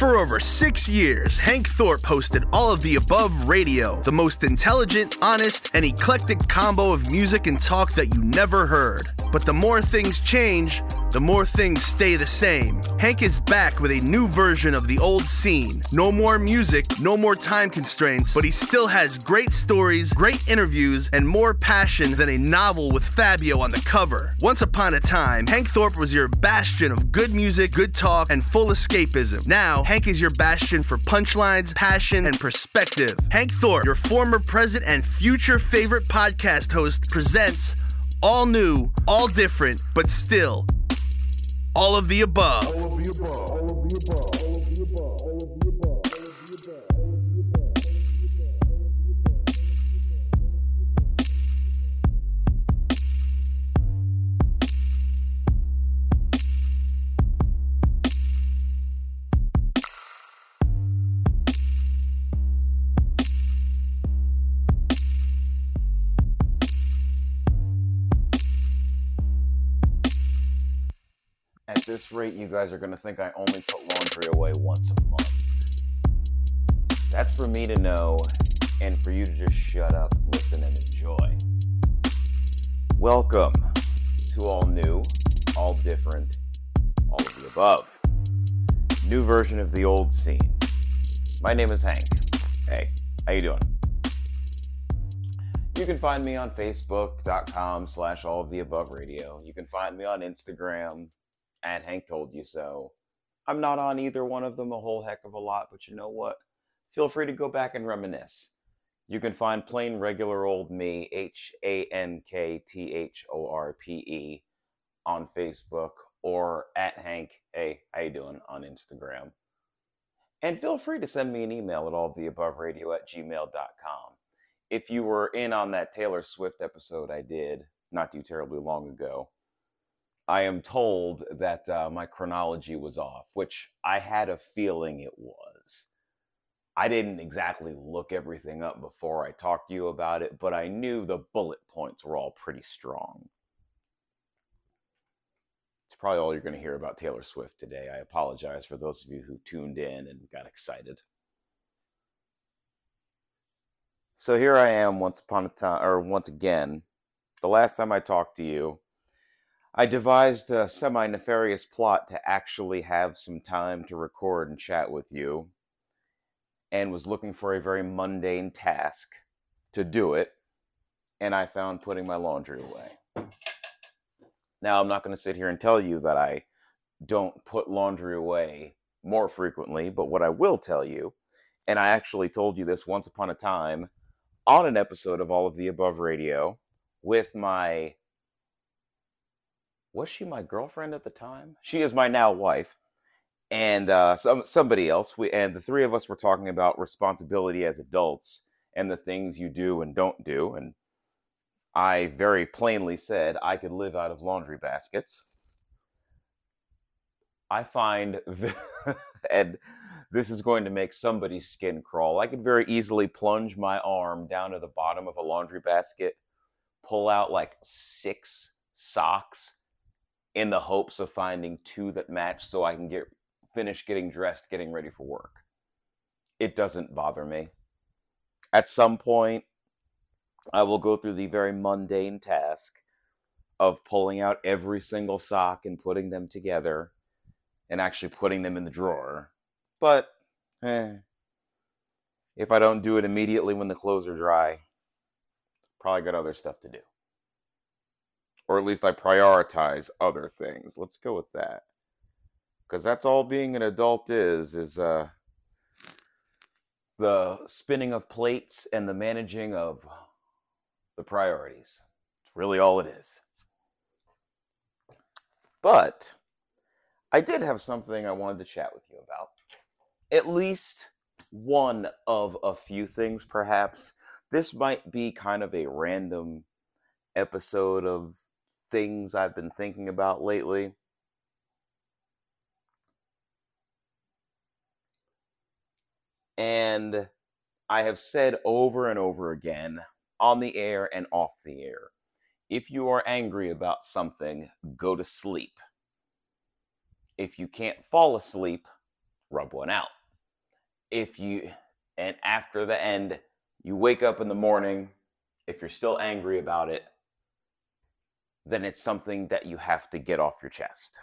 For over 6 years, Hank Thorpe hosted All of the Above Radio, the most intelligent, honest, and eclectic combo of music and talk that you never heard. But the more things change, the more things stay the same. Hank is back with a new version of the old scene. No more music, no more time constraints, but he still has great stories, great interviews, and more passion than a novel with Fabio on the cover. Once upon a time, Hank Thorpe was your bastion of good music, good talk, and full escapism. Now, Hank is your bastion for punchlines, passion, and perspective. Hank Thorpe, your former present and future favorite podcast host, presents all new, all different, but still all of the above. All of the above. All of the above. All of the above. All of the above. All of the above. At this rate, you guys are going to think I only put laundry away once a month. That's for me to know, and for you to just shut up, listen, and enjoy. Welcome to all new, all different, all of the above. New version of the old scene. My name is Hank. Hey, how you doing? You can find me on Facebook.com/alloftheaboveradio. You can find me on Instagram at Hank Told You So. I'm not on either one of them a whole heck of a lot, but you know what? Feel free to go back and reminisce. You can find plain regular old me, HankThorpe, on Facebook, or at Hank, hey, how you doing, on Instagram. And feel free to send me an email at alloftheaboveradio@gmail.com. If you were in on that Taylor Swift episode I did not too terribly long ago, I am told that my chronology was off, which I had a feeling it was. I didn't exactly look everything up before I talked to you about it, but I knew the bullet points were all pretty strong. It's probably all you're going to hear about Taylor Swift today. I apologize for those of you who tuned in and got excited. So here I am once again. The last time I talked to you, I devised a semi-nefarious plot to actually have some time to record and chat with you, and was looking for a very mundane task to do it, and I found putting my laundry away. Now, I'm not going to sit here and tell you that I don't put laundry away more frequently, but what I will tell you, and I actually told you this once upon a time on an episode of All of the Above Radio with my... Was she my girlfriend at the time? She is my now wife, and somebody else. And the three of us were talking about responsibility as adults and the things you do and don't do. And I very plainly said I could live out of laundry baskets. I find, and this is going to make somebody's skin crawl, I could very easily plunge my arm down to the bottom of a laundry basket, pull out like 6 socks, in the hopes of finding 2 that match so I can finish getting dressed, getting ready for work. It doesn't bother me. At some point, I will go through the very mundane task of pulling out every single sock and putting them together and actually putting them in the drawer. But, if I don't do it immediately when the clothes are dry, probably got other stuff to do. Or at least I prioritize other things. Let's go with that. Because that's all being an adult is the spinning of plates and the managing of the priorities. It's really all it is. But I did have something I wanted to chat with you about. At least one of a few things, perhaps. This might be kind of a random episode of things I've been thinking about lately. And I have said over and over again, on the air and off the air, if you are angry about something, go to sleep. If you can't fall asleep, rub one out. And after the end, you wake up in the morning, if you're still angry about it, then it's something that you have to get off your chest.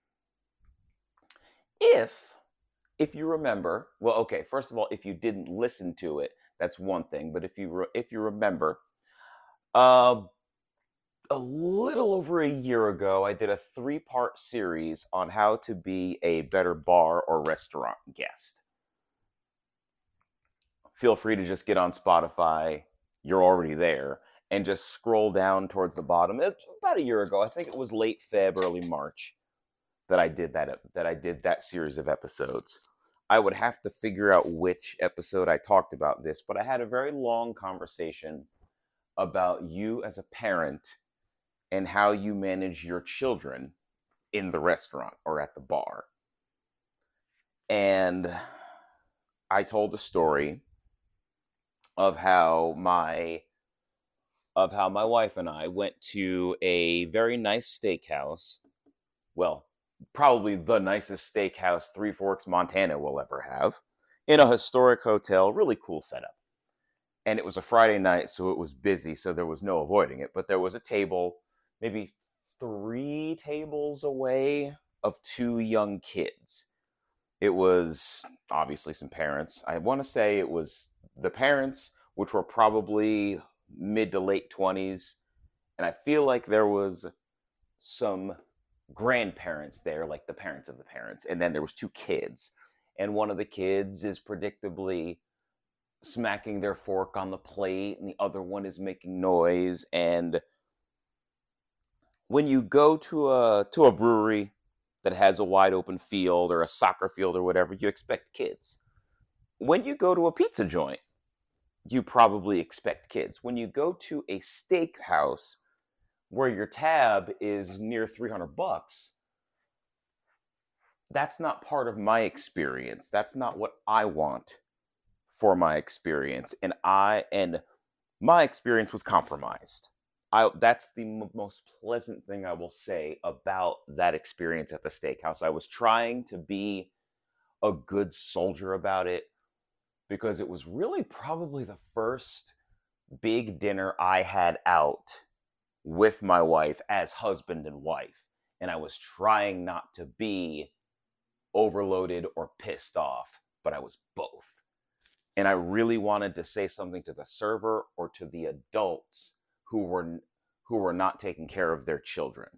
If you remember, well, okay, first of all, if you didn't listen to it, that's one thing. But if you remember, a little over a year ago, I did a 3-part series on how to be a better bar or restaurant guest. Feel free to just get on Spotify. You're already there. And just scroll down towards the bottom. It's about a year ago. I think it was late Feb, early March that I did that series of episodes. I would have to figure out which episode I talked about this, but I had a very long conversation about you as a parent and how you manage your children in the restaurant or at the bar. And I told a story of how my wife and I went to a very nice steakhouse. Well, probably the nicest steakhouse Three Forks, Montana will ever have, in a historic hotel, really cool setup. And it was a Friday night, so it was busy, so there was no avoiding it. But there was a table, maybe 3 tables away, of 2 young kids. It was obviously some parents. I want to say it was the parents, which were probably mid to late 20s. And I feel like there was some grandparents there, like the parents of the parents. And then there was 2 kids. And one of the kids is predictably smacking their fork on the plate, and the other one is making noise. And when you go to a brewery that has a wide open field or a soccer field or whatever, you expect kids. When you go to a pizza joint, you probably expect kids. When you go to a steakhouse where your tab is near $300, that's not part of my experience. That's not what I want for my experience. And my experience was compromised. That's the most pleasant thing I will say about that experience at the steakhouse. I was trying to be a good soldier about it because it was really probably the first big dinner I had out with my wife as husband and wife. And I was trying not to be overloaded or pissed off, but I was both. And I really wanted to say something to the server or to the adults who were not taking care of their children.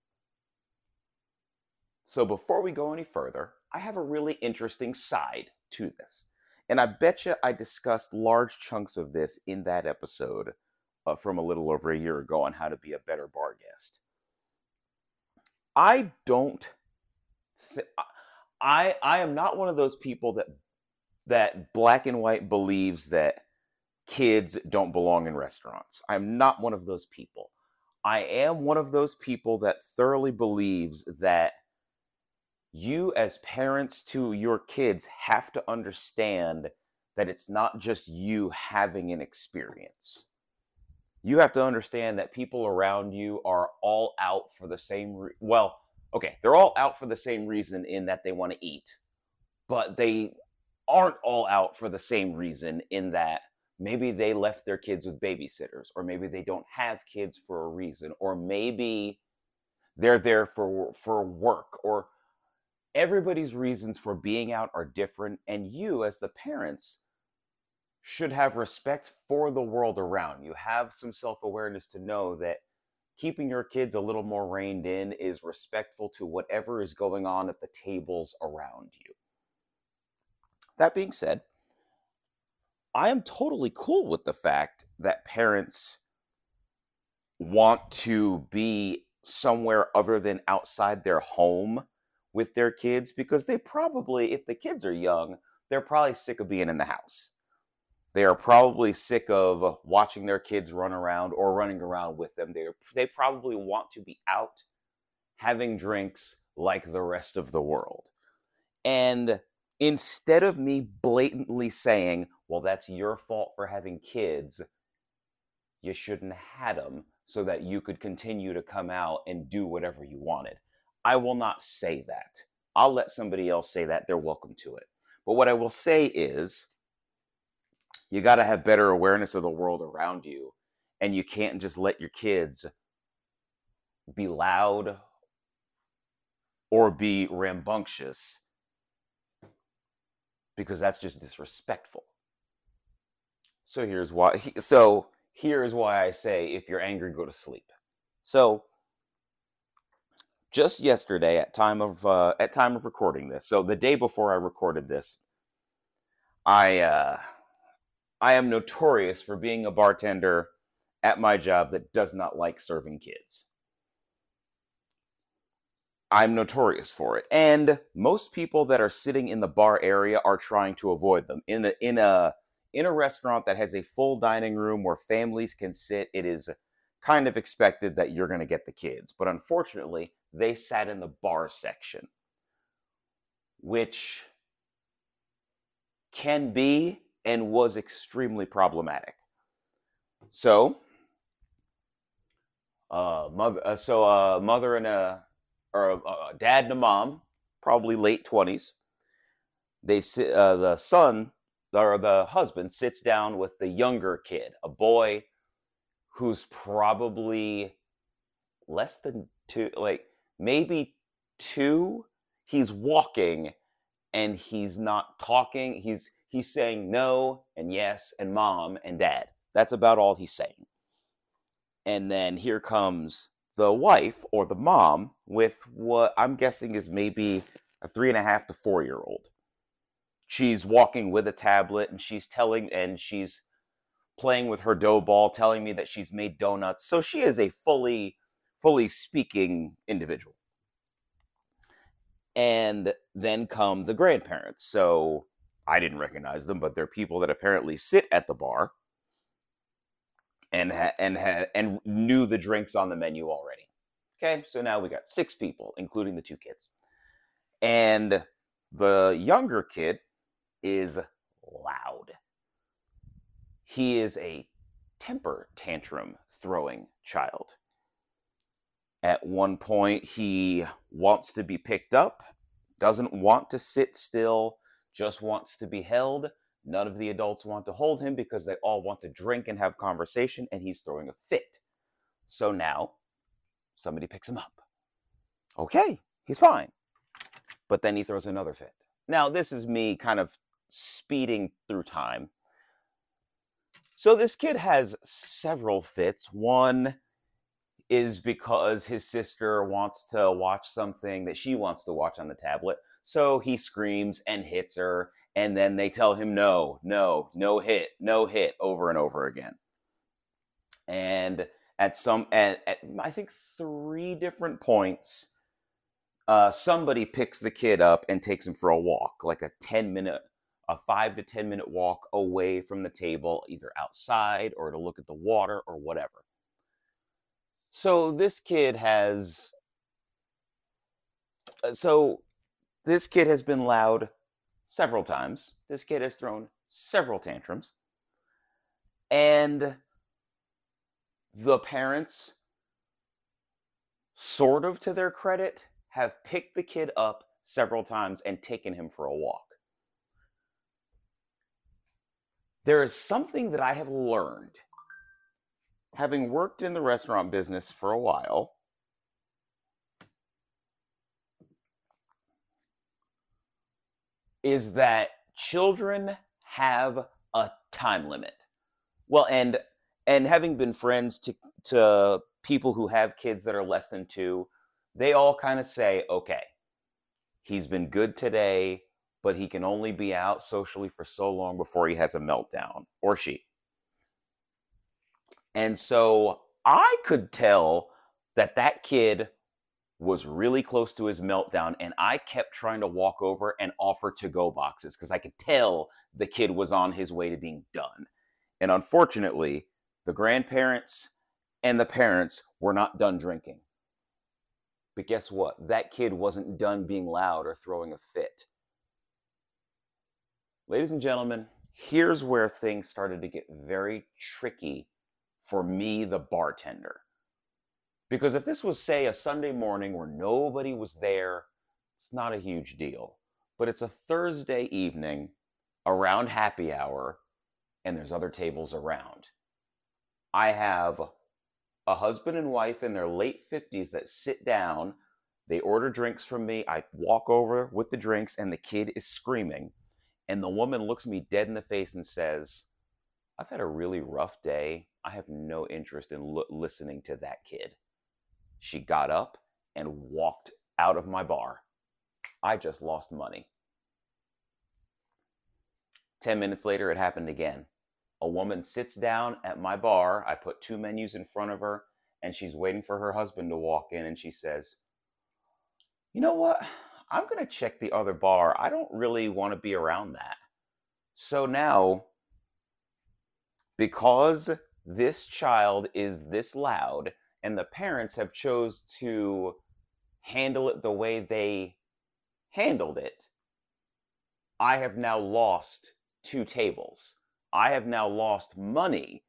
So before we go any further, I have a really interesting side to this. And I bet you I discussed large chunks of this in that episode from a little over a year ago on how to be a better bar guest. I am not one of those people that black and white believes that kids don't belong in restaurants. I'm not one of those people. I am one of those people that thoroughly believes that you as parents to your kids have to understand that it's not just you having an experience. You have to understand that people around you are all out for the same they're all out for the same reason in that they want to eat. But they aren't all out for the same reason in that maybe they left their kids with babysitters, or maybe they don't have kids for a reason, or maybe they're there for work, or everybody's reasons for being out are different. And you as the parents should have respect for the world around you. Have some self-awareness to know that keeping your kids a little more reined in is respectful to whatever is going on at the tables around you. That being said, I am totally cool with the fact that parents want to be somewhere other than outside their home with their kids, because they probably, if the kids are young, they're probably sick of being in the house. They are probably sick of watching their kids run around or running around with them. They probably want to be out having drinks like the rest of the world. And instead of me blatantly saying, well, that's your fault for having kids, you shouldn't have had them so that you could continue to come out and do whatever you wanted, I will not say that. I'll let somebody else say that. They're welcome to it. But what I will say is, you got to have better awareness of the world around you. And you can't just let your kids be loud or be rambunctious, because that's just disrespectful. So here's why I say, if you're angry, go to sleep. So just yesterday at time of recording this, so the day before I recorded this, I am notorious for being a bartender at my job that does not like serving kids. I'm notorious for it. And most people that are sitting in the bar area are trying to avoid them. In a restaurant that has a full dining room where families can sit, it is kind of expected that you're going to get the kids. But unfortunately, they sat in the bar section, which can be and was extremely problematic. So, mother and a dad and a mom, probably late 20s. They sit. The son or the husband sits down with the younger kid, a boy who's probably less than 2, like maybe 2. He's walking and he's not talking. He's saying no and yes and mom and dad. That's about all he's saying. And then here comes the wife or the mom with what I'm guessing is maybe a 3.5 to 4-year-old. She's walking with a tablet and she's playing with her dough ball, telling me that she's made donuts. So she is a fully speaking individual. And then come the grandparents. So I didn't recognize them, but they're people that apparently sit at the bar and knew the drinks on the menu already. Okay, so now we got 6 people, including the 2 kids. And the younger kid is loud. He is a temper tantrum throwing child. At one point, he wants to be picked up, doesn't want to sit still, just wants to be held. None of the adults want to hold him because they all want to drink and have conversation, and he's throwing a fit. So now, somebody picks him up. Okay, he's fine. But then he throws another fit. Now, this is me kind of speeding through time. So this kid has several fits. One is because his sister wants to watch something that she wants to watch on the tablet. So he screams and hits her, and then they tell him no hit, over and over again. And at I think 3 different points, somebody picks the kid up and takes him for a walk, like a 5 to 10 minute walk away from the table, either outside or to look at the water or whatever. So this kid has been loud several times. This kid has thrown several tantrums. And the parents, sort of to their credit, have picked the kid up several times and taken him for a walk. There is something that I have learned, having worked in the restaurant business for a while, is that children have a time limit. Well, and having been friends to people who have kids that are less than 2, they all kind of say, okay, he's been good today, but he can only be out socially for so long before he has a meltdown, or she. And so I could tell that kid was really close to his meltdown, and I kept trying to walk over and offer to-go boxes because I could tell the kid was on his way to being done. And unfortunately, the grandparents and the parents were not done drinking. But guess what? That kid wasn't done being loud or throwing a fit. Ladies and gentlemen, here's where things started to get very tricky for me, the bartender. Because if this was, say, a Sunday morning where nobody was there, it's not a huge deal. but it's a Thursday evening around happy hour, and there's other tables around. I have a husband and wife in their late 50s that sit down. They order drinks from me. I walk over with the drinks, and the kid is screaming. And the woman looks me dead in the face and says, "I've had a really rough day. I have no interest in listening to that kid." She got up and walked out of my bar. I just lost money. 10 minutes later, it happened again. A woman sits down at my bar. I put 2 menus in front of her, and she's waiting for her husband to walk in, and she says, "You know what? I'm going to check the other bar. I don't really want to be around that." So now, because this child is this loud, and the parents have chose to handle it the way they handled it, I have now lost 2 tables. I have now lost money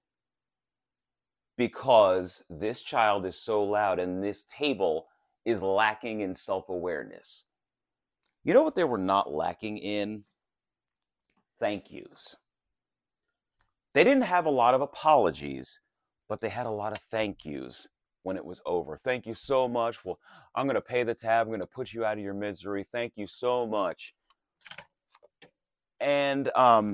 because this child is so loud and this table is lacking in self-awareness. You know what they were not lacking in? Thank yous. They didn't have a lot of apologies, but they had a lot of thank yous when it was over. "Thank you so much. Well, I'm going to pay the tab. I'm going to put you out of your misery. Thank you so much." And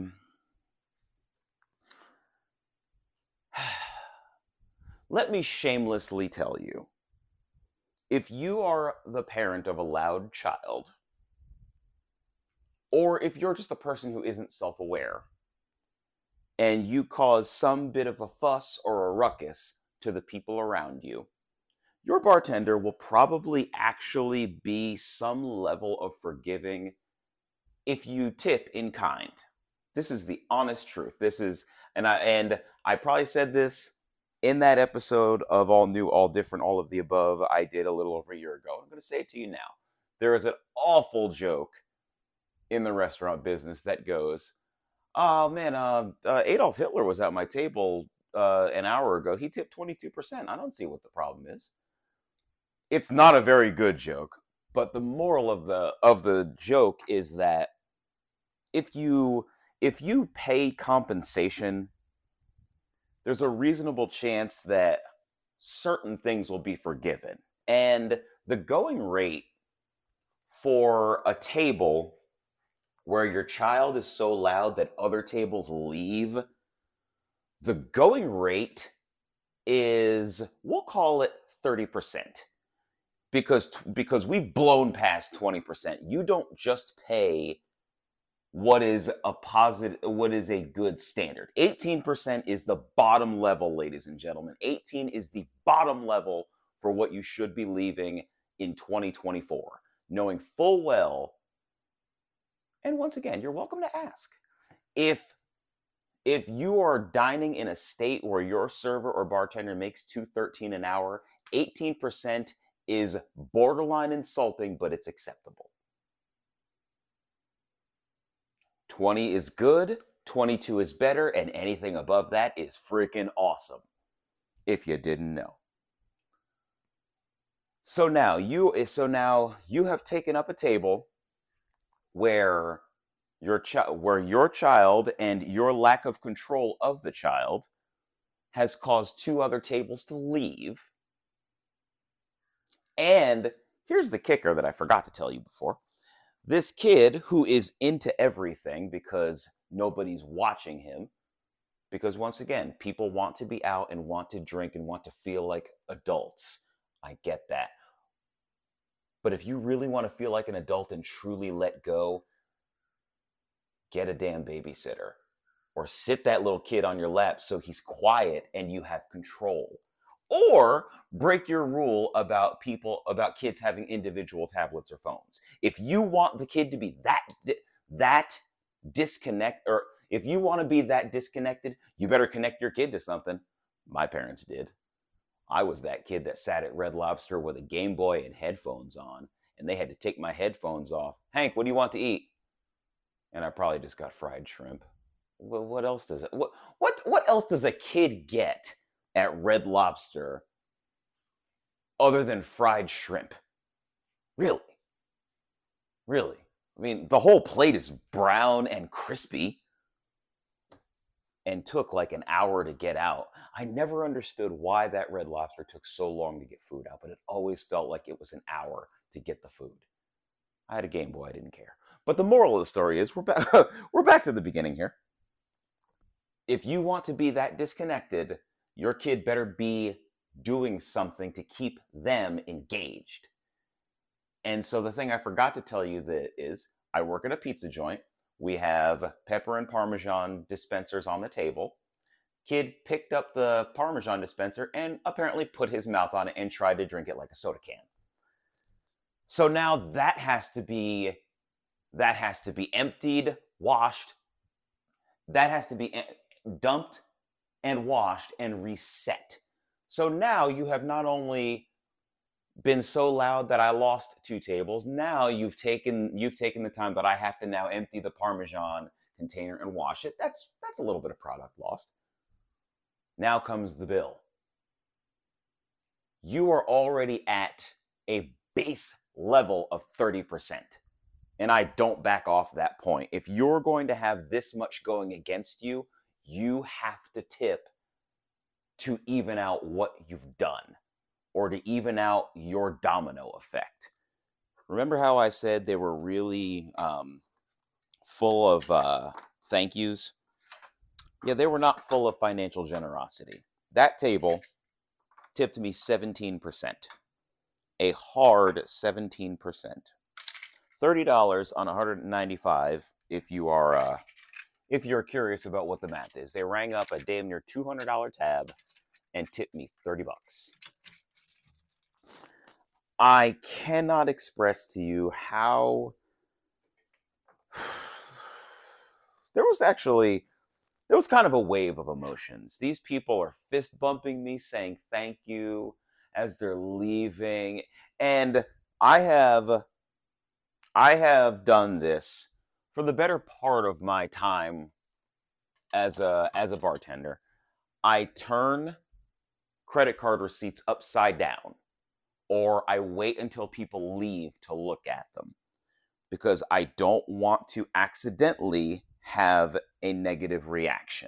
let me shamelessly tell you, if you are the parent of a loud child, or if you're just a person who isn't self-aware, and you cause some bit of a fuss or a ruckus to the people around you, your bartender will probably actually be some level of forgiving if you tip in kind. This is the honest truth. This is, and I probably said this in that episode of All New, All Different, All of the Above I did a little over a year ago. I'm going to say it to you now. There is an awful joke in the restaurant business that goes, "Oh man, Adolf Hitler was at my table an hour ago. He tipped 22%. I don't see what the problem is." It's not a very good joke, but the moral of the joke is that if you pay compensation, there's a reasonable chance that certain things will be forgiven. And the going rate for a table where your child is so loud that other tables leave, the going rate is, we'll call it 30%. Because we've blown past 20%. You don't just pay what is a good standard. 18% is the bottom level, ladies and gentlemen. 18 is the bottom level for what you should be leaving in 2024, knowing full well. And once again, you're welcome to ask. If you are dining in a state where your server or bartender makes $2.13 an hour, 18% is borderline insulting, but it's acceptable. 20 is good, 22 is better, and anything above that is freaking awesome, if you didn't know. So now you have taken up a table where your child and your lack of control of the child has caused 2 other tables to leave. And here's the kicker that I forgot to tell you before. This kid who is into everything because nobody's watching him, because once again, people want to be out and want to drink and want to feel like adults. I get that. But if you really want to feel like an adult and truly let go, get a damn babysitter. Or sit that little kid on your lap so he's quiet and you have control. Or break your rule about kids having individual tablets or phones. If you want the kid to be that disconnect, or if you want to be that disconnected, you better connect your kid to something. My parents did. I was that kid that sat at Red Lobster with a Game Boy and headphones on, and they had to take my headphones off. "Hank, what do you want to eat?" And I probably just got fried shrimp. Well, what else does a kid get at Red Lobster other than fried shrimp? Really? I mean, the whole plate is brown and crispy and took like an hour to get out. I never understood why that Red Lobster took so long to get food out, but it always felt like it was an hour to get the food. I had a Game Boy, I didn't care. But the moral of the story is we're back, we're back to the beginning here. If you want to be that disconnected, your kid better be doing something to keep them engaged. And so the thing I forgot to tell you that is I work at a pizza joint. We have pepper and Parmesan dispensers on the table. Kid picked up the Parmesan dispenser and apparently put his mouth on it and tried to drink it like a soda can. So now that has to be emptied, washed. That has to be dumped and washed and reset. So now you have not only been so loud that I lost 2 tables, now you've taken the time that I have to now empty the Parmesan container and wash it. That's a little bit of product lost. Now comes the bill. You are already at a base level of 30%. And I don't back off that point. If you're going to have this much going against you, you have to tip to even out what you've done or to even out your domino effect. Remember how I said they were really full of thank yous? Yeah, they were not full of financial generosity. That table tipped me 17%. A hard 17%. $30 on 195 if you're curious about what the math is. They rang up a damn near $200 tab and tipped me $30. I cannot express to you how there was kind of a wave of emotions. These people are fist bumping me, saying thank you as they're leaving. And I have done this for the better part of my time as a bartender. I turn credit card receipts upside down, or I wait until people leave to look at them because I don't want to accidentally have a negative reaction.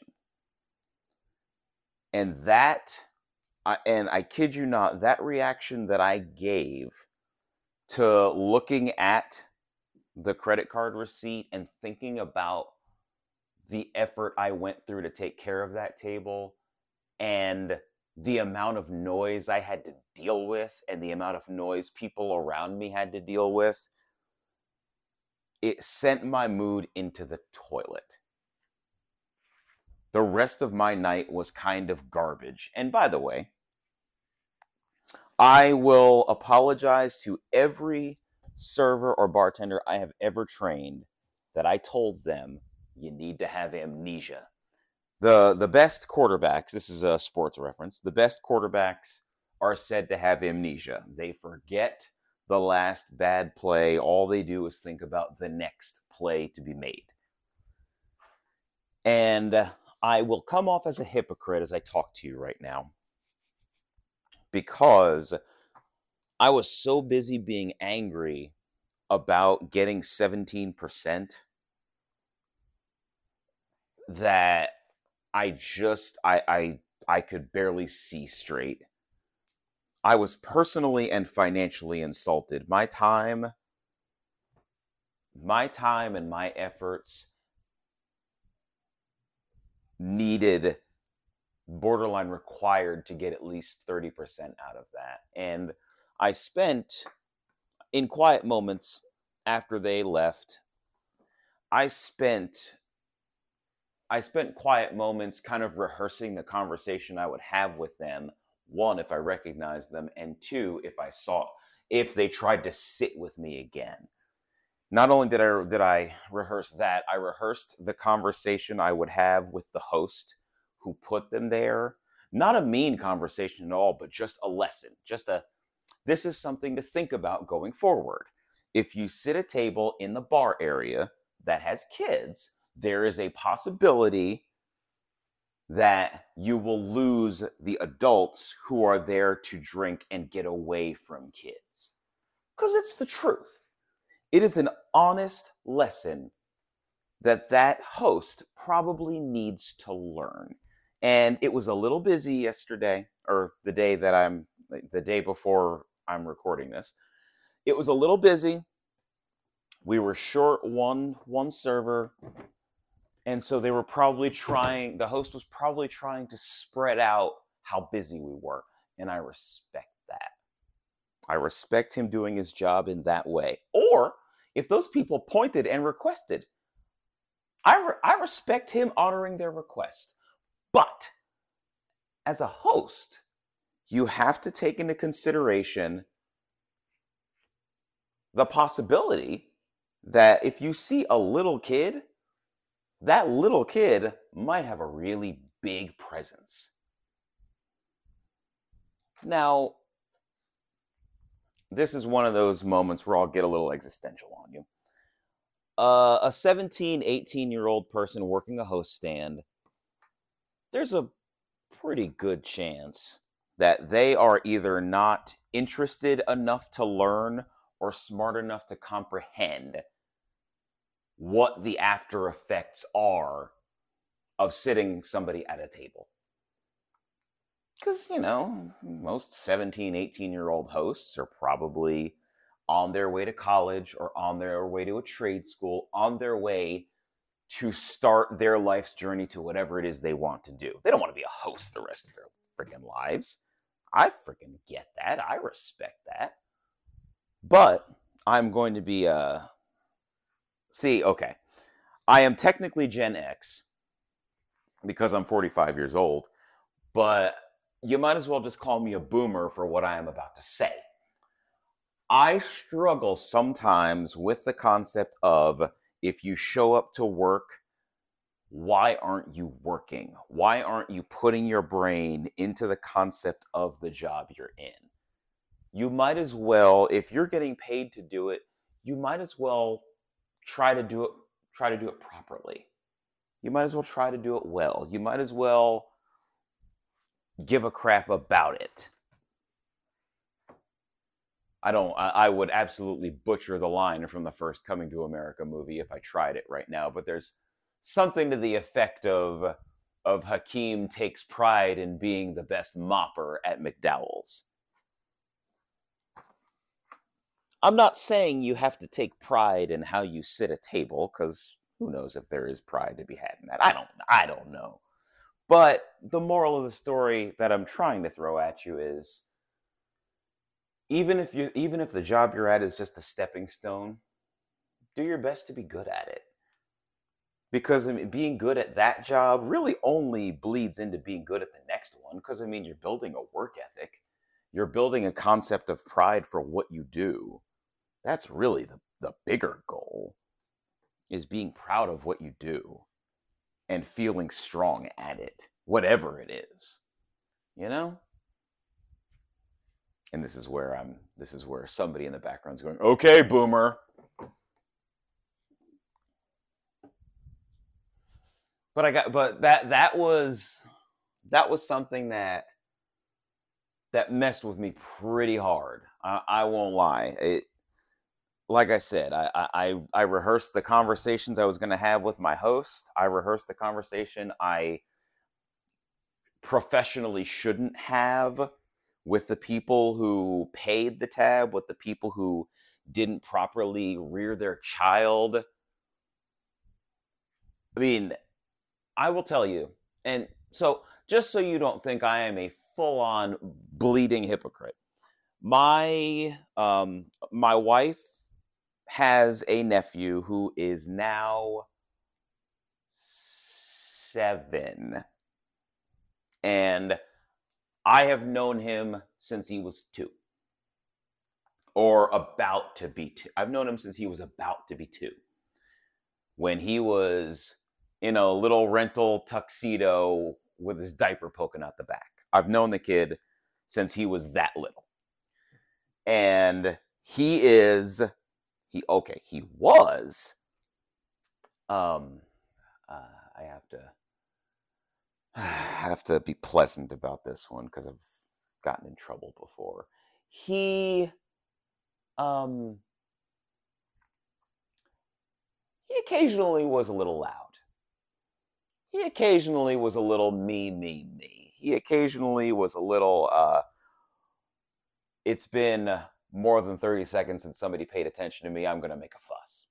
And I kid you not, that reaction that I gave to looking at the credit card receipt and thinking about the effort I went through to take care of that table and the amount of noise I had to deal with and the amount of noise people around me had to deal with, it sent my mood into the toilet. The rest of my night was kind of garbage. And by the way, I will apologize to every server or bartender I have ever trained that I told them you need to have amnesia. The best quarterbacks, this is a sports reference, the best quarterbacks are said to have amnesia. They forget the last bad play. All they do is think about the next play to be made. And I will come off as a hypocrite as I talk to you right now because I was so busy being angry about getting 17% that I could barely see straight. I was personally and financially insulted. My time and my efforts needed, borderline required, to get at least 30% out of that. And I spent, in quiet moments after they left, I spent quiet moments kind of rehearsing the conversation I would have with them. One, if I recognized them, and two, if they tried to sit with me again. Not only did I rehearse that, I rehearsed the conversation I would have with the host who put them there. Not a mean conversation at all, but just a lesson. This is something to think about going forward. If you sit at a table in the bar area that has kids, there is a possibility that you will lose the adults who are there to drink and get away from kids. Because it's the truth. It is an honest lesson that host probably needs to learn. And it was a little busy yesterday, or the day before I'm recording this. It was a little busy. We were short one server, and so the host was probably trying to spread out how busy we were, and I respect that. I respect him doing his job in that way. Or if those people pointed and requested, I respect him honoring their request. But as a host, you have to take into consideration the possibility that if you see a little kid, that little kid might have a really big presence. Now, this is one of those moments where I'll get a little existential on you. A 17, 18-year-old person working a host stand, there's a pretty good chance that they are either not interested enough to learn or smart enough to comprehend what the after effects are of sitting somebody at a table. Because, most 17, 18-year-old hosts are probably on their way to college or on their way to a trade school, on their way to start their life's journey to whatever it is they want to do. They don't want to be a host the rest of their freaking lives. I freaking get that. I respect that. But I'm going to be okay. I am technically Gen X because I'm 45 years old, but you might as well just call me a boomer for what I am about to say. I struggle sometimes with the concept of, if you show up to work, why aren't you working? Why aren't you putting your brain into the concept of the job you're in? You might as well, if you're getting paid to do it, you might as well try to do it properly. You might as well try to do it well. You might as well give a crap about it. I would absolutely butcher the line from the first Coming to America movie if I tried it right now, but there's something to the effect of Hakeem takes pride in being the best mopper at McDowell's. I'm not saying you have to take pride in how you sit at a table, because who knows if there is pride to be had in that. I don't know. But the moral of the story that I'm trying to throw at you is, even if the job you're at is just a stepping stone, do your best to be good at it. Because being good at that job really only bleeds into being good at the next one. Because you're building a work ethic. You're building a concept of pride for what you do. That's really the bigger goal, is being proud of what you do and feeling strong at it, whatever it is, And this is where somebody in the background is going, "Okay, boomer." But that was something that messed with me pretty hard. I won't lie. Like I said, I rehearsed the conversations I was going to have with my host. I rehearsed the conversation I professionally shouldn't have with the people who paid the tab, with the people who didn't properly rear their child. I will tell you, and so just so you don't think I am a full-on bleeding hypocrite, my wife has a nephew who is now 7, and I have known him since he was 2, or about to be 2. I've known him since he was about to be 2, when he was in a little rental tuxedo with his diaper poking out the back. I've known the kid since he was that little. And he was, I have to be pleasant about this one because I've gotten in trouble before. He he occasionally was a little loud. He occasionally was a little me. He occasionally was a little, it's been more than 30 seconds since somebody paid attention to me. I'm going to make a fuss.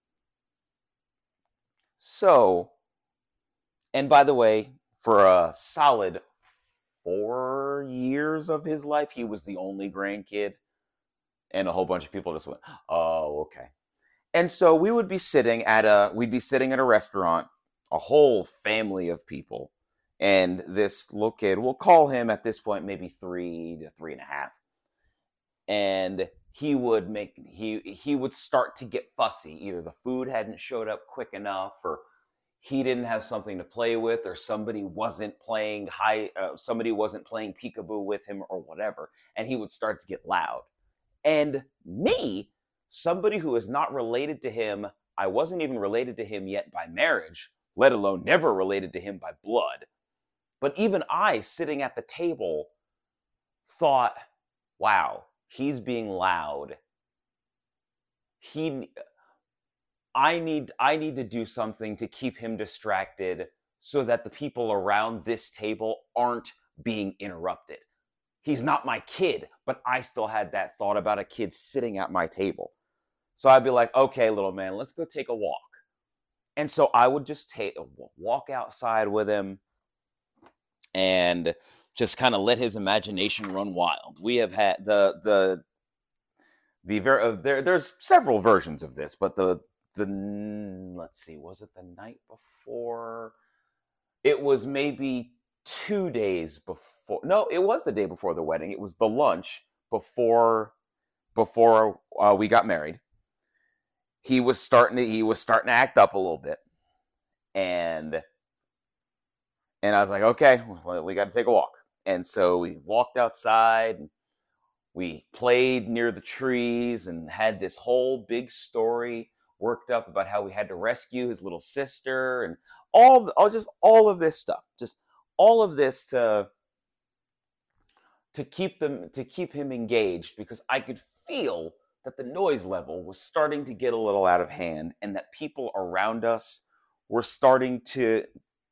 So, and by the way, for a solid 4 years of his life, he was the only grandkid. And a whole bunch of people just went, oh, okay. And so we'd be sitting at a restaurant, a whole family of people. And this little kid, we'll call him at this point maybe 3 to 3.5. And he would start to get fussy. Either the food hadn't showed up quick enough, or he didn't have something to play with, or somebody wasn't playing peekaboo with him, or whatever. And he would start to get loud. And me, somebody who is not related to him, I wasn't even related to him yet by marriage, let alone never related to him by blood. But even I, sitting at the table, thought, wow, he's being loud. I need to do something to keep him distracted so that the people around this table aren't being interrupted. He's not my kid, but I still had that thought about a kid sitting at my table. So I'd be like, okay, little man, let's go take a walk. And so I would just walk outside with him and just kind of let his imagination run wild. We have had there's several versions of this, but let's see, was it the night before? It was maybe 2 days before. No, it was the day before the wedding. It was the lunch before we got married. He was starting to act up a little bit, and I was like, okay, well, we got to take a walk. And so we walked outside, and we played near the trees, and had this whole big story worked up about how we had to rescue his little sister, and all of this stuff, just all of this to keep him engaged, because I could feel that the noise level was starting to get a little out of hand, and that people around us were starting to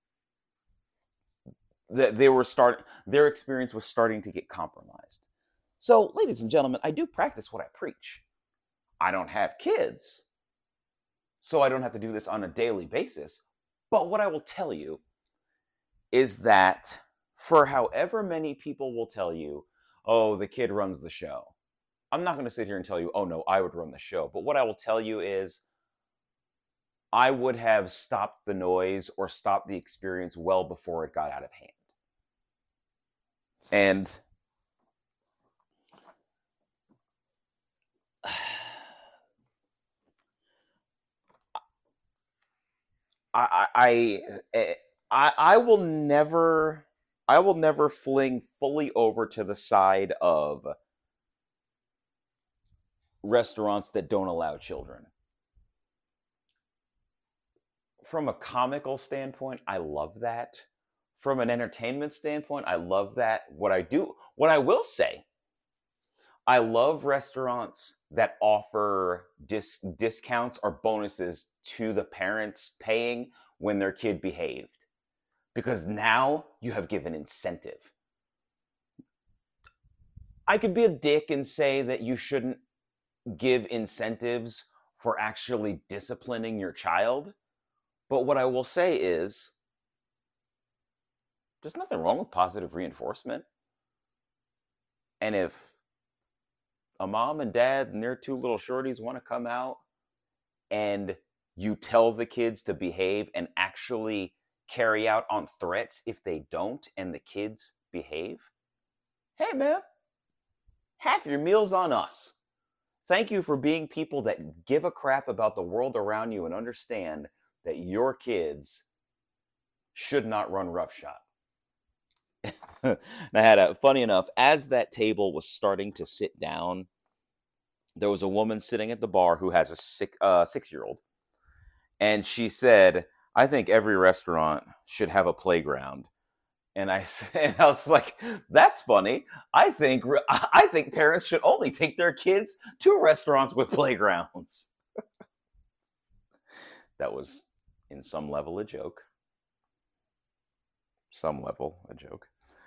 their experience was starting to get compromised. So, ladies and gentlemen, I do practice what I preach. I don't have kids, so I don't have to do this on a daily basis. But what I will tell you is that for however many people will tell you, oh, the kid runs the show, I'm not going to sit here and tell you, oh no, I would run the show. But what I will tell you is I would have stopped the noise or stopped the experience well before it got out of hand. And I will never fling fully over to the side of restaurants that don't allow children. From a comical standpoint, I love that. From an entertainment standpoint, I love that. What I will say, I love restaurants that offer discounts or bonuses to the parents paying when their kid behaved. Because now you have given incentive. I could be a dick and say that you shouldn't give incentives for actually disciplining your child. But what I will say is, there's nothing wrong with positive reinforcement. And if a mom and dad and their two little shorties want to come out and you tell the kids to behave and actually carry out on threats if they don't and the kids behave, hey man, half your meal's on us. Thank you for being people that give a crap about the world around you and understand that your kids should not run roughshod. Funny enough, as that table was starting to sit down, there was a woman sitting at the bar who has a 6-year-old. And she said, I think every restaurant should have a playground. And I was like, that's funny. I think parents should only take their kids to restaurants with playgrounds. That was, in some level, a joke. Some level, a joke.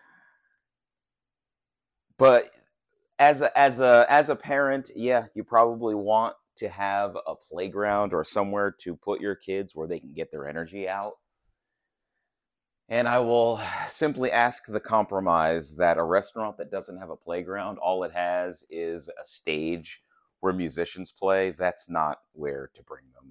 But as a parent, yeah, you probably want to have a playground or somewhere to put your kids where they can get their energy out. And I will simply ask the compromise that a restaurant that doesn't have a playground, all it has is a stage where musicians play. That's not where to bring them.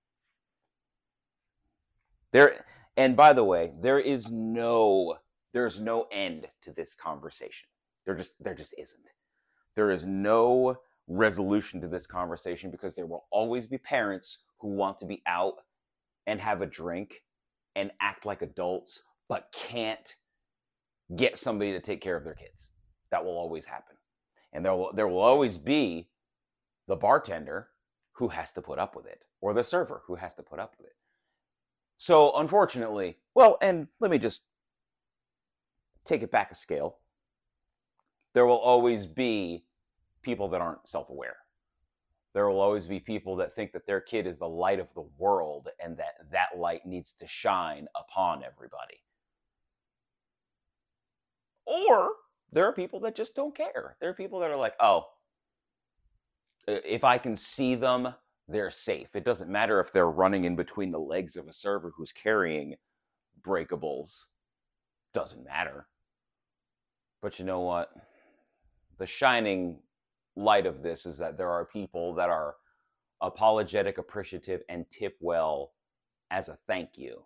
And by the way, there's no end to this conversation. There just isn't. There is no resolution to this conversation because there will always be parents who want to be out and have a drink and act like adults, but can't get somebody to take care of their kids. That will always happen. And there will always be the bartender who has to put up with it, or the server who has to put up with it. So unfortunately, well, and let me just take it back a scale. There will always be people that aren't self-aware. There will always be people that think that their kid is the light of the world and that light needs to shine upon everybody. Or there are people that just don't care. There are people that are like, oh, if I can see them, they're safe. It doesn't matter if they're running in between the legs of a server who's carrying breakables. Doesn't matter. But you know what? The shining light of this is that there are people that are apologetic, appreciative, and tip well as a thank you.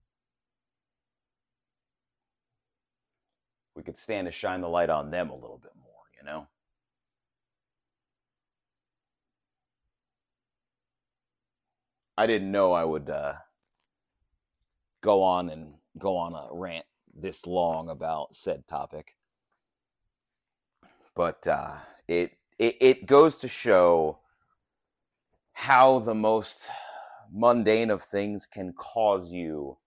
We could stand to shine the light on them a little bit more, you know? I didn't know I would go on a rant this long about said topic. But it goes to show how the most mundane of things can cause you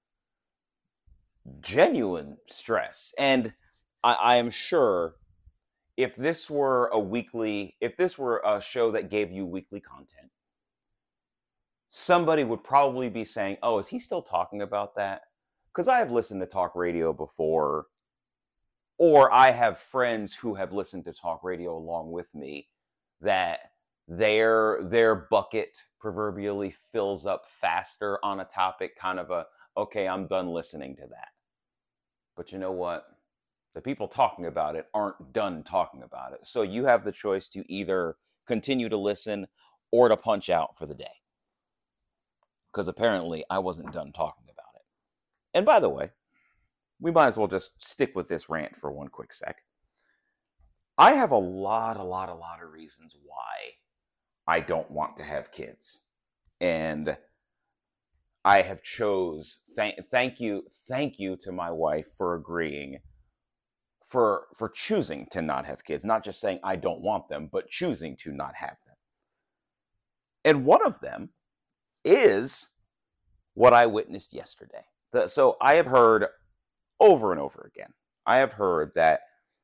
genuine stress. And I am sure if this were a show that gave you weekly content, somebody would probably be saying, oh, is he still talking about that? Because I have listened to talk radio before, or I have friends who have listened to talk radio along with me, that their bucket proverbially fills up faster on a topic, kind of okay, I'm done listening to that. But you know what? The people talking about it aren't done talking about it. So you have the choice to either continue to listen or to punch out for the day. Because apparently I wasn't done talking about it. And by the way, we might as well just stick with this rant for one quick sec. I have a lot of reasons why I don't want to have kids. And I have thank you to my wife for agreeing, for choosing to not have kids, not just saying I don't want them, but choosing to not have them. And one of them is what I witnessed yesterday. So I have heard over and over again, I have heard that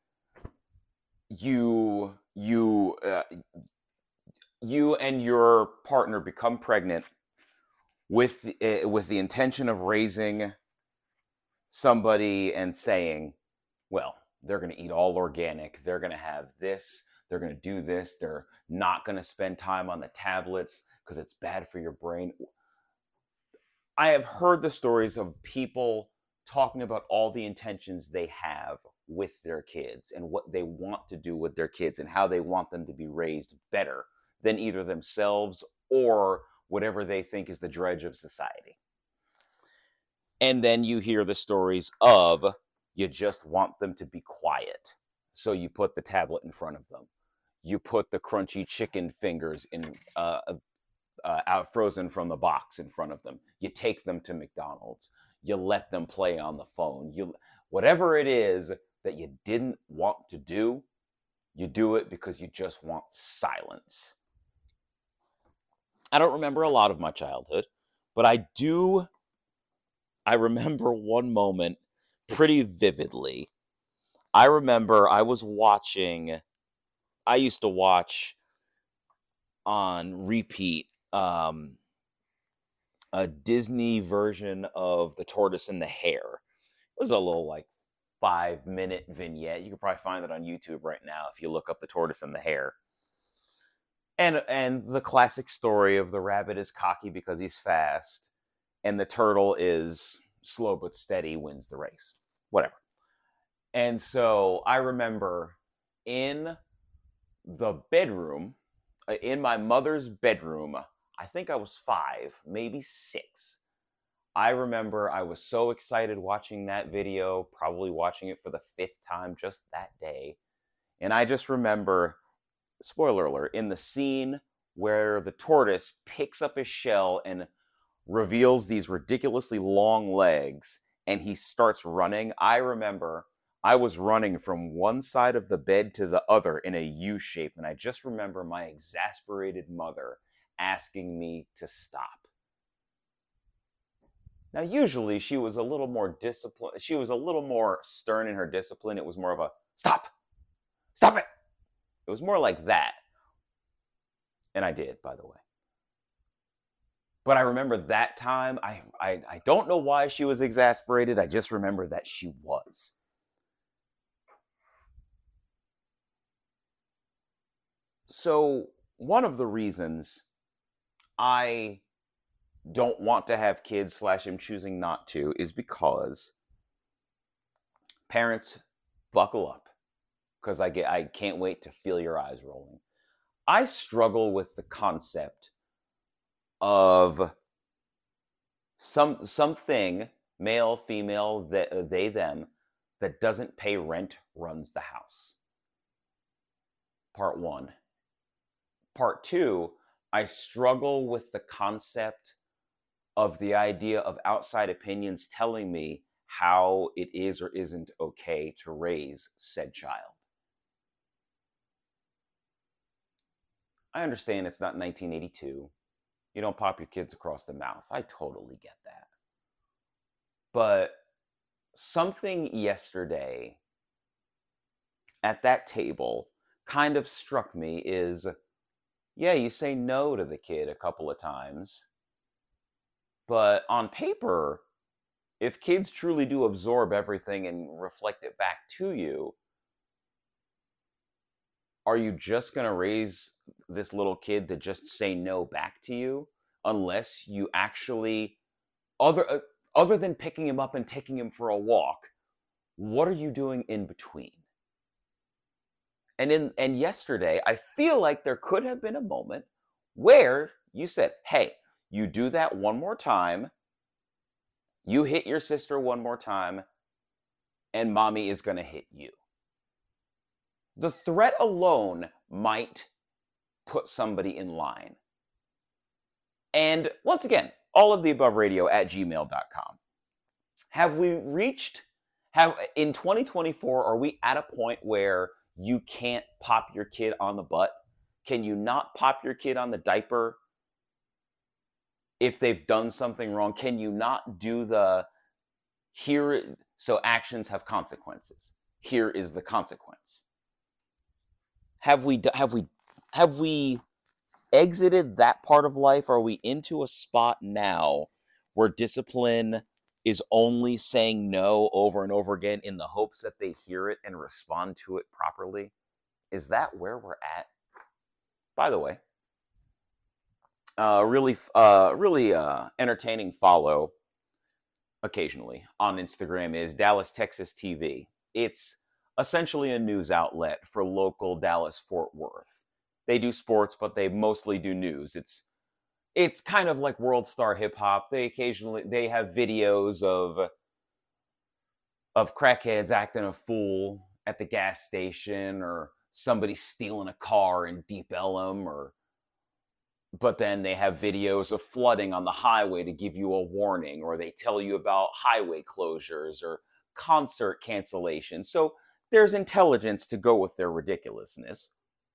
you and your partner become pregnant with the intention of raising somebody and saying, well, they're going to eat all organic, they're going to have this, they're going to do this, they're not going to spend time on the tablets because it's bad for your brain. I have heard the stories of people talking about all the intentions they have with their kids and what they want to do with their kids and how they want them to be raised better than either themselves or whatever they think is the dredge of society. And then you hear the stories of you just want them to be quiet. So you put the tablet in front of them. You put the crunchy chicken fingers in out frozen from the box in front of them. You take them to McDonald's. You let them play on the phone. Whatever it is that you didn't want to do, you do it because you just want silence. I don't remember a lot of my childhood, but I remember one moment pretty vividly. I remember I used to watch on repeat a Disney version of The Tortoise and the Hare. It was a little like 5-minute vignette. You could probably find it on YouTube right now if you look up The Tortoise and the Hare. And the classic story of the rabbit is cocky because he's fast, and the turtle is slow but steady, wins the race. Whatever. And so I remember in the bedroom, in my mother's bedroom, I think I was 5, maybe 6. I remember I was so excited watching that video, probably watching it for the 5th time just that day. And I just remember, spoiler alert, in the scene where the tortoise picks up his shell and reveals these ridiculously long legs and he starts running, I remember I was running from one side of the bed to the other in a U shape, and I just remember my exasperated mother asking me to stop. Now, usually she was a little more disciplined. She was a little more stern in her discipline. It was more of a, stop! Stop it! It was more like that. And I did, by the way. But I remember that time, I don't know why she was exasperated. I just remember that she was. So one of the reasons I don't want to have kids / am choosing not to is because parents, buckle up, because I can't wait to feel your eyes rolling. I struggle with the concept of something, male, female, they, them, that doesn't pay rent runs the house. Part 1. Part 2, I struggle with the concept of the idea of outside opinions telling me how it is or isn't okay to raise said child. I understand it's not 1982. You don't pop your kids across the mouth. I totally get that. But something yesterday at that table kind of struck me is, yeah, you say no to the kid a couple of times, but on paper, if kids truly do absorb everything and reflect it back to you, are you just going to raise this little kid to just say no back to you unless you actually, other than picking him up and taking him for a walk, what are you doing in between? And yesterday, I feel like there could have been a moment where you said, hey, you do that one more time, you hit your sister one more time, and mommy is going to hit you. The threat alone might put somebody in line. And once again, all of the above radio at gmail.com. Have we reached, in 2024, are we at a point where you can't pop your kid on the butt? Can you not pop your kid on the diaper if they've done something wrong? Can you not do so actions have consequences? Here is the consequence. Have we exited that part of life? Are we into a spot now where discipline is only saying no over and over again in the hopes that they hear it and respond to it properly? Is that where we're at? By the way, really entertaining follow occasionally on Instagram is Dallas, Texas TV. It's essentially a news outlet for local Dallas-Fort Worth. They do sports, but they mostly do news. It's kind of like World Star Hip Hop. They have videos of crackheads acting a fool at the gas station, or somebody stealing a car in Deep Ellum, but then they have videos of flooding on the highway to give you a warning, or they tell you about highway closures or concert cancellations. So there's intelligence to go with their ridiculousness.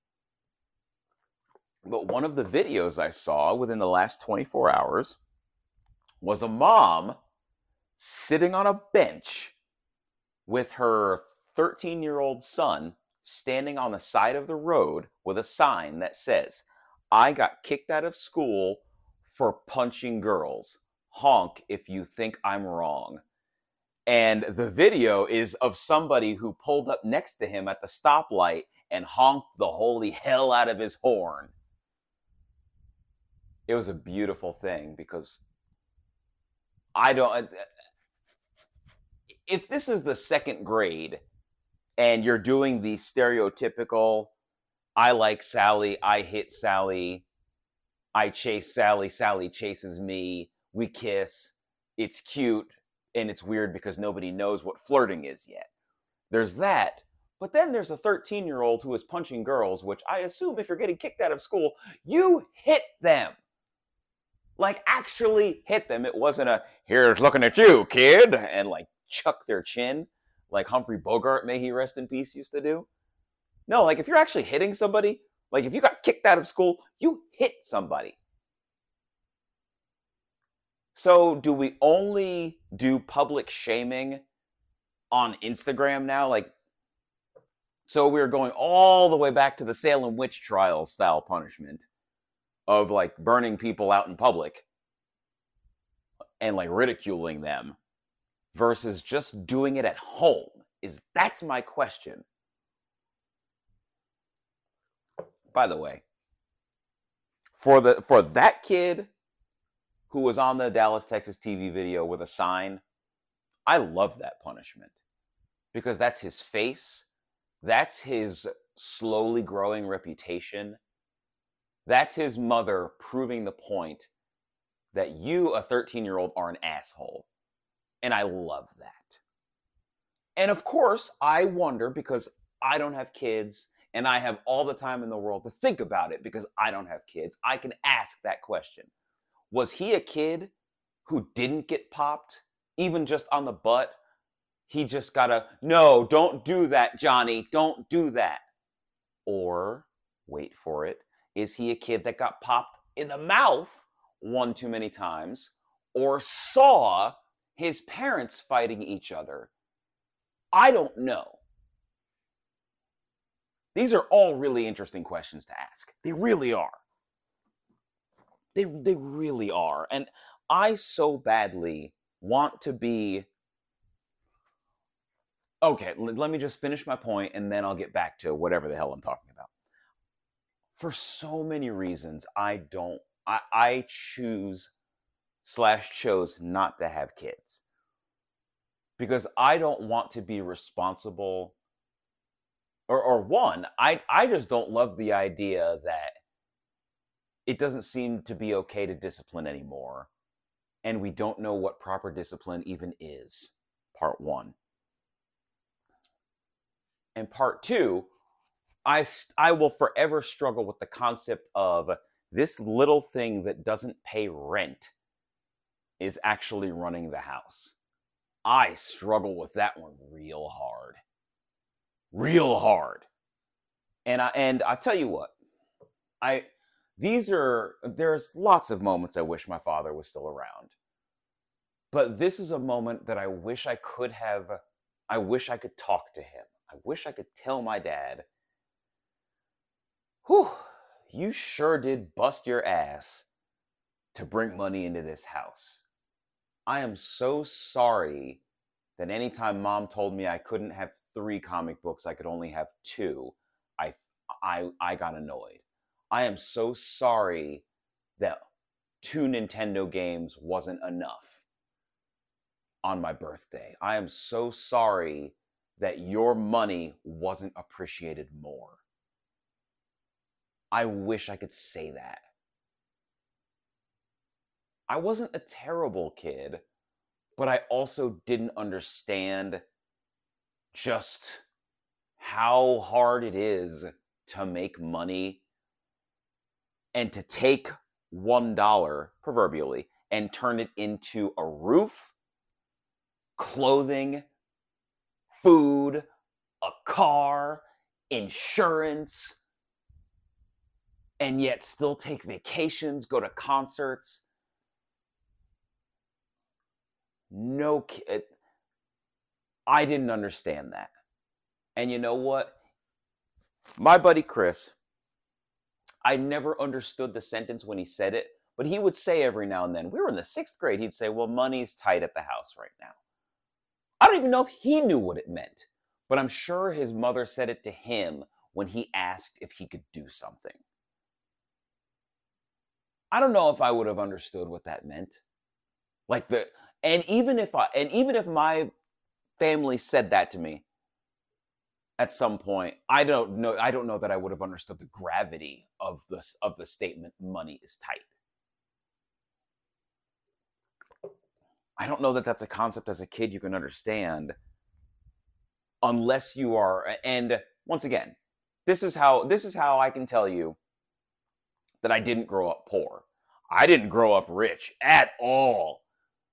But one of the videos I saw within the last 24 hours was a mom sitting on a bench with her 13-year-old son standing on the side of the road with a sign that says, "I got kicked out of school for punching girls. honk if you think I'm wrong. And the video is of somebody who pulled up next to him at the stoplight and honked the holy hell out of his horn. It was a beautiful thing because if this is the second grade and you're doing the stereotypical, I like Sally, I hit Sally, I chase Sally, Sally chases me, we kiss, it's cute, and it's weird because nobody knows what flirting is yet. There's that. But then there's a 13-year-old who is punching girls, which I assume if you're getting kicked out of school, you hit them. Like, actually hit them. It wasn't a, here's looking at you, kid, and like chuck their chin, like Humphrey Bogart, may he rest in peace, used to do. No, like if you're actually hitting somebody, like if you got kicked out of school, you hit somebody. So do we only do public shaming on Instagram now? Like, so we're going all the way back to the Salem witch trial style punishment of like burning people out in public and like ridiculing them versus just doing it at home. That's my question. By the way, for that kid who was on the Dallas, Texas TV video with a sign, I love that punishment because that's his face. That's his slowly growing reputation. That's his mother proving the point that you, a 13-year-old, are an asshole. And I love that. And of course, I wonder, because I don't have kids and I have all the time in the world to think about it because I don't have kids, I can ask that question. Was he a kid who didn't get popped, even just on the butt? He just gotta, no, don't do that, Johnny, don't do that. Or, wait for it, is he a kid that got popped in the mouth one too many times, or saw his parents fighting each other? I don't know. These are all really interesting questions to ask. They really are. They really are. And I so badly want to be... Okay, let me just finish my point and then I'll get back to whatever the hell I'm talking about. For so many reasons, I chose not to have kids. Because I don't want to be responsible, or one, I just don't love the idea that it doesn't seem to be okay to discipline anymore. And we don't know what proper discipline even is, part one. And part two, I will forever struggle with the concept of this little thing that doesn't pay rent is actually running the house. I struggle with that one real hard. Real hard. And I tell you what, there's lots of moments I wish my father was still around. But this is a moment that I wish I could talk to him. I wish I could tell my dad, whew, you sure did bust your ass to bring money into this house. I am so sorry that anytime Mom told me I couldn't have 3 comic books, I could only have 2, I got annoyed. I am so sorry that 2 Nintendo games wasn't enough on my birthday. I am so sorry that your money wasn't appreciated more. I wish I could say that. I wasn't a terrible kid, but I also didn't understand just how hard it is to make money and to take $1, proverbially, and turn it into a roof, clothing, food, a car, insurance, and yet still take vacations, go to concerts. No kid. I didn't understand that. And you know what? My buddy Chris, I never understood the sentence when he said it, But he would say every now and then, we were in the 6th grade, he'd say, well, money's tight at the house right now. I don't even know if he knew what it meant, but I'm sure his mother said it to him when he asked if he could do something. I don't know if I would have understood what that meant. And even if my family said that to me at some point, I don't know that I would have understood the gravity of the statement, money is tight. I don't know that that's a concept as a kid you can understand unless you are. And once again, this is how I can tell you that I didn't grow up poor. I didn't grow up rich at all.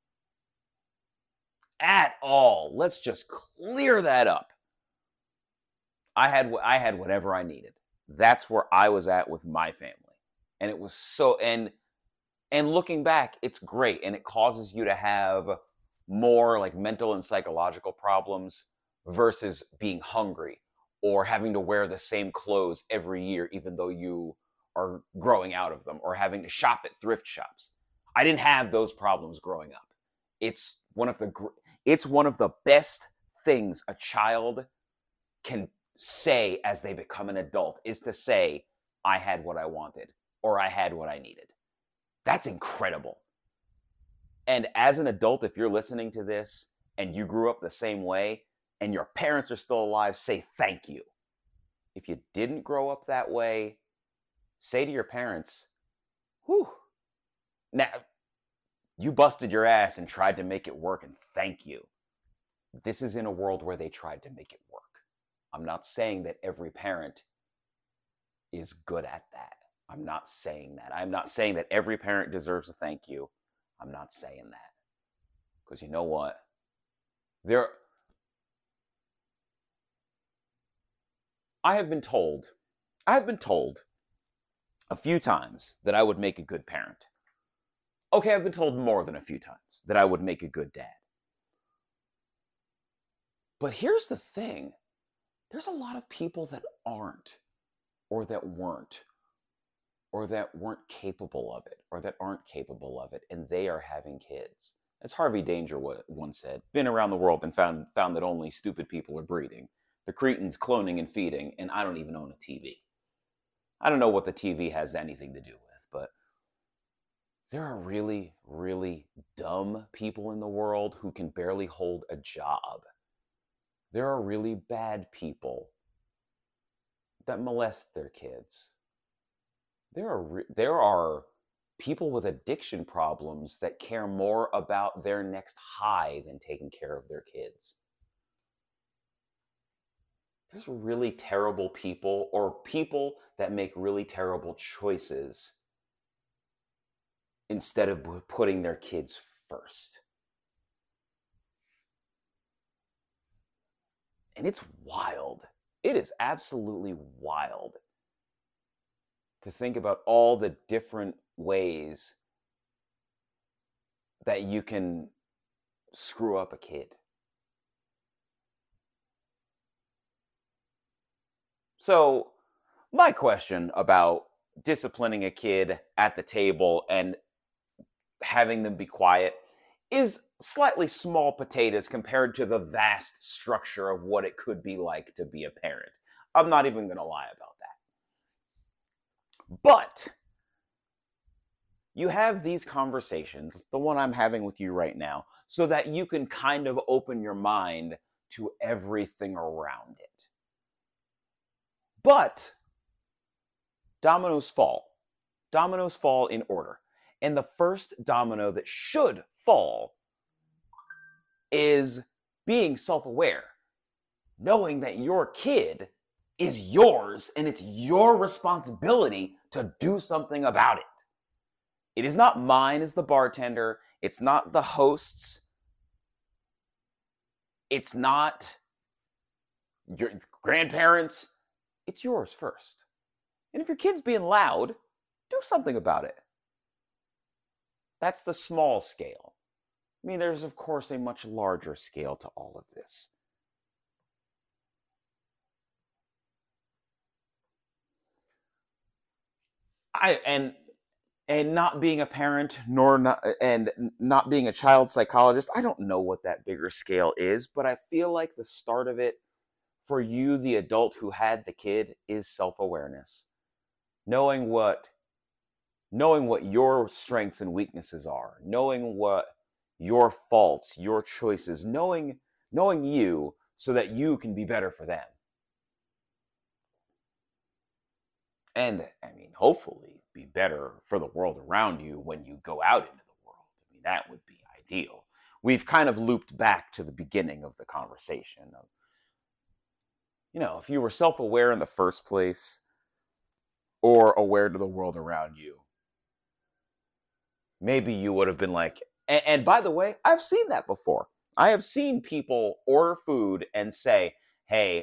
At all. Let's just clear that up. I had whatever I needed. That's where I was at with my family. And it was so, and looking back, it's great. And it causes you to have more like mental and psychological problems versus being hungry or having to wear the same clothes every year, even though you are growing out of them, or having to shop at thrift shops. I didn't have those problems growing up. It's one of the best things a child can say as they become an adult, is to say, I had what I wanted, or I had what I needed. That's incredible. And as an adult, if you're listening to this and you grew up the same way and your parents are still alive, say thank you. If you didn't grow up that way, say to your parents, whew, now you busted your ass and tried to make it work, and thank you. This is in a world where they tried to make it work. I'm not saying that every parent is good at that. I'm not saying that. I'm not saying that every parent deserves a thank you. I'm not saying that. Because you know what? I have been told a few times that I would make a good parent. Okay, I've been told more than a few times that I would make a good dad. But here's the thing. There's a lot of people that aren't, or that weren't, or that weren't capable of it, or that aren't capable of it, and they are having kids. As Harvey Danger once said, been around the world and found that only stupid people are breeding. The cretins cloning and feeding, and I don't even own a TV. I don't know what the TV has anything to do with, but there are really, really dumb people in the world who can barely hold a job. There are really bad people that molest their kids. There are people with addiction problems that care more about their next high than taking care of their kids. There's really terrible people, or people that make really terrible choices instead of putting their kids first. And it's wild. It is absolutely wild to think about all the different ways that you can screw up a kid. So, my question about disciplining a kid at the table and having them be quiet is slightly small potatoes compared to the vast structure of what it could be like to be a parent. I'm not even going to lie about that. But you have these conversations, the one I'm having with you right now, so that you can kind of open your mind to everything around it. But dominoes fall. Dominoes fall in order. And the first domino that should fall is being self-aware. Knowing that your kid is yours and it's your responsibility to do something about it. It is not mine as the bartender. It's not the host's. It's not your grandparents'. It's yours first. And if your kid's being loud, do something about it. That's the small scale. I mean, there's, of course, a much larger scale to all of this. And And not being a parent, and not being a child psychologist, I don't know what that bigger scale is, but I feel like the start of it for you, the adult who had the kid, is self-awareness. Knowing what your strengths and weaknesses are, knowing what your faults, your choices, knowing you so that you can be better for them. And I mean, hopefully be better for the world around you when you go out into the world. I mean, that would be ideal. We've kind of looped back to the beginning of the conversation of, if you were self-aware in the first place or aware to the world around you, maybe you would have been like, and by the way, I've seen that before. I have seen people order food and say, hey,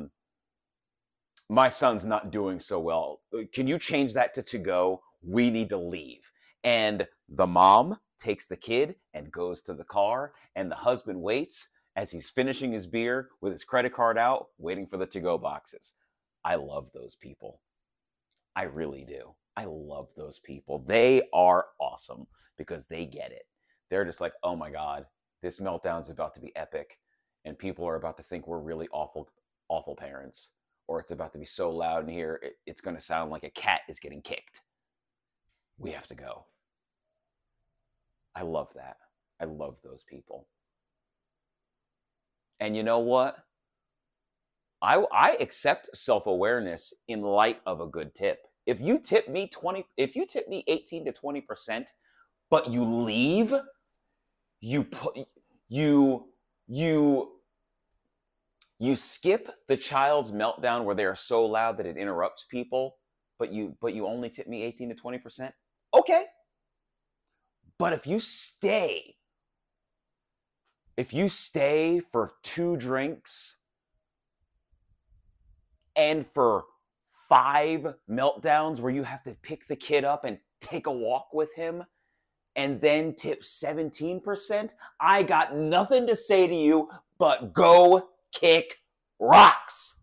my son's not doing so well. Can you change that to go? We need to leave. And the mom takes the kid and goes to the car, and the husband waits as he's finishing his beer with his credit card out, waiting for the to-go boxes. I love those people. I really do. I love those people. They are awesome because they get it. They're just like, oh my God, this meltdown's about to be epic, and people are about to think we're really awful parents. Or it's about to be so loud in here, it's going to sound like a cat is getting kicked. We have to go. I love that. I love those people. And you know what? I accept self-awareness in light of a good tip. If you tip me 18 to 20%, but you leave, you skip the child's meltdown where they are so loud that it interrupts people, but you only tip me 18 to 20%. Okay. But if you stay for 2 drinks and for 5 meltdowns where you have to pick the kid up and take a walk with him and then tip 17%, I got nothing to say to you but go kick rocks.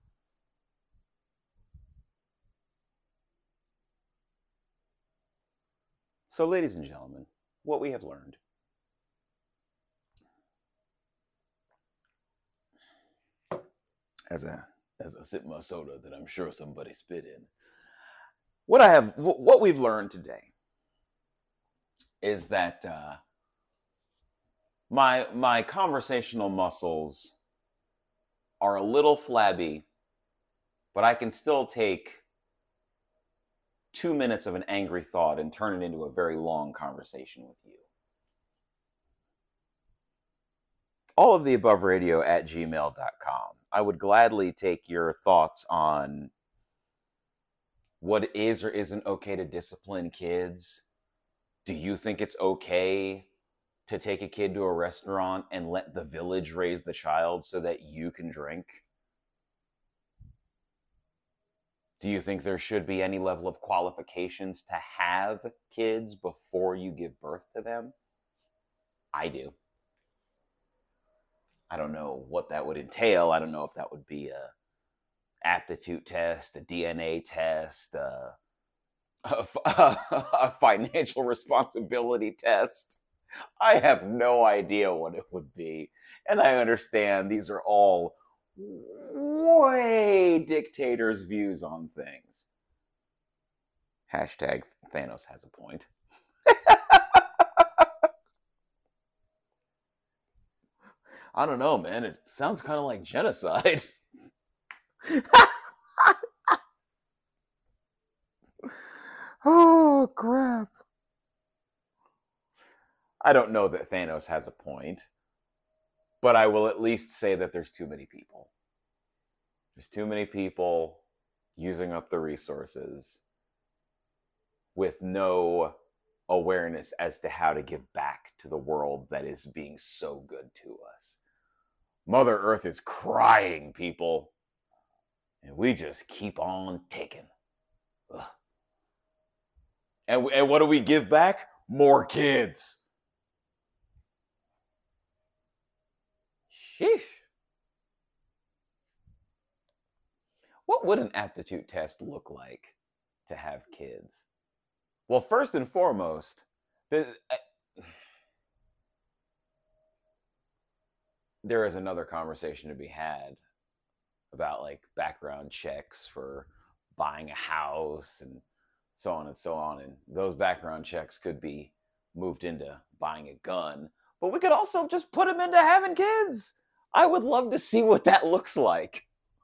So, ladies and gentlemen, what we have learned. As I sip my soda that I'm sure somebody spit in. What we've learned today is that my conversational muscles are a little flabby, but I can still take 2 minutes of an angry thought and turn it into a very long conversation with you. All of the above radio at gmail.com. I would gladly take your thoughts on what is or isn't okay to discipline kids. Do you think it's okay to take a kid to a restaurant and let the village raise the child so that you can drink? Do you think there should be any level of qualifications to have kids before you give birth to them? I do. I don't know what that would entail. I don't know if that would be a aptitude test, a DNA test, a financial responsibility test. I have no idea what it would be. And I understand these are all way dictators' views on things. Hashtag Thanos has a point. I don't know, man. It sounds kind of like genocide. Oh, crap. I don't know that Thanos has a point, but I will at least say that there's too many people. There's too many people using up the resources with no awareness as to how to give back to the world that is being so good to us. Mother Earth is crying, people. And we just keep on ticking. Ugh. And what do we give back? More kids. Sheesh. What would an aptitude test look like to have kids? Well, first and foremost, there is another conversation to be had about like background checks for buying a house and so on and so on. And those background checks could be moved into buying a gun, but we could also just put them into having kids. I would love to see what that looks like.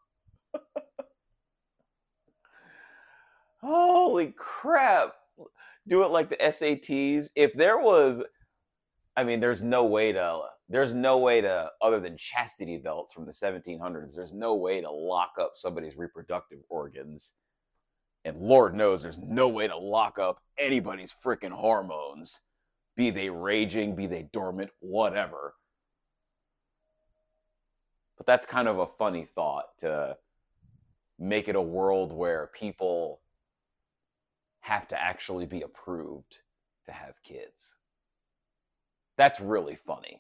Holy crap. Do it like the SATs. If there was, I mean, there's no way to, other than chastity belts from the 1700s, there's no way to lock up somebody's reproductive organs. And Lord knows there's no way to lock up anybody's freaking hormones, be they raging, be they dormant, whatever. But that's kind of a funny thought, to make it a world where people have to actually be approved to have kids. That's really funny.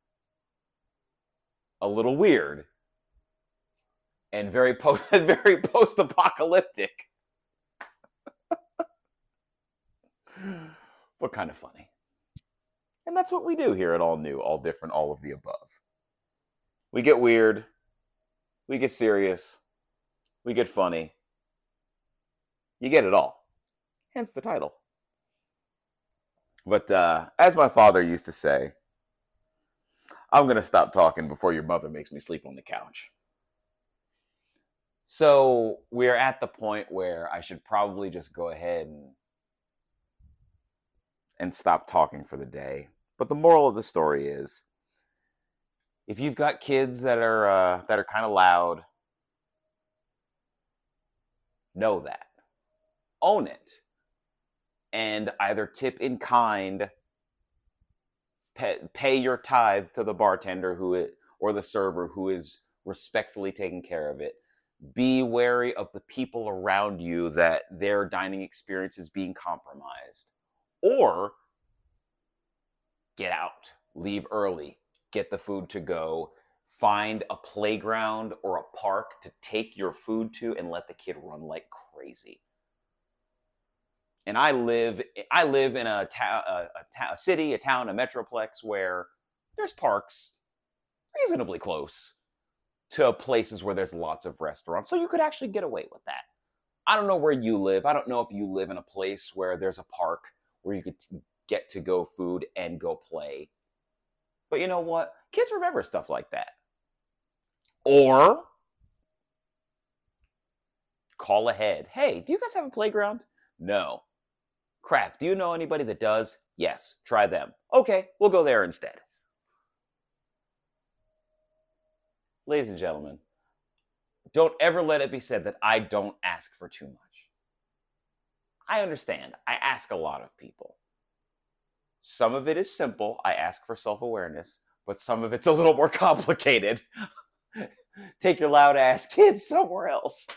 A little weird. And very post-apocalyptic. But kind of funny. And that's what we do here at All New, All Different, All of the Above. We get weird. We get serious. We get funny. You get it all. Hence the title. But as my father used to say, I'm going to stop talking before your mother makes me sleep on the couch. So we're at the point where I should probably just go ahead and stop talking for the day. But the moral of the story is, if you've got kids that are kind of loud, know that. Own it. And either tip in kind, pay your tithe to the bartender or the server who is respectfully taking care of it. Be wary of the people around you that their dining experience is being compromised. Or get out, leave early, get the food to go, find a playground or a park to take your food to and let the kid run like crazy. And I live in a city, a town, a metroplex where there's parks reasonably close to places where there's lots of restaurants. So you could actually get away with that. I don't know where you live. I don't know if you live in a place where there's a park where you could get to go food and go play. But you know what? Kids remember stuff like that. Or call ahead. Hey, do you guys have a playground? No. Crap, do you know anybody that does? Yes, try them. Okay, we'll go there instead. Ladies and gentlemen, don't ever let it be said that I don't ask for too much. I understand. I ask a lot of people. Some of it is simple. I ask for self-awareness, but some of it's a little more complicated. Take your loud ass kids somewhere else.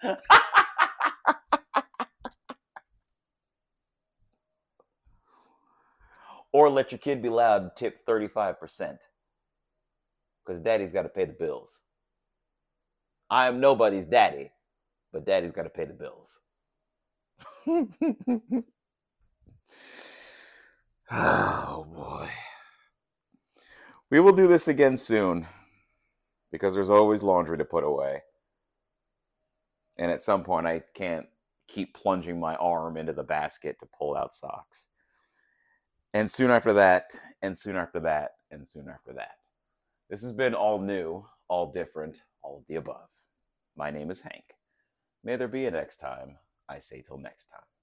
Or let your kid be loud and tip 35%. Because daddy's got to pay the bills. I am nobody's daddy, but daddy's got to pay the bills. Oh, boy. We will do this again soon. Because there's always laundry to put away. And at some point, I can't keep plunging my arm into the basket to pull out socks. And soon after that, and soon after that, and soon after that. This has been All New, All Different, All of the Above. My name is Hank. May there be a next time. I say till next time.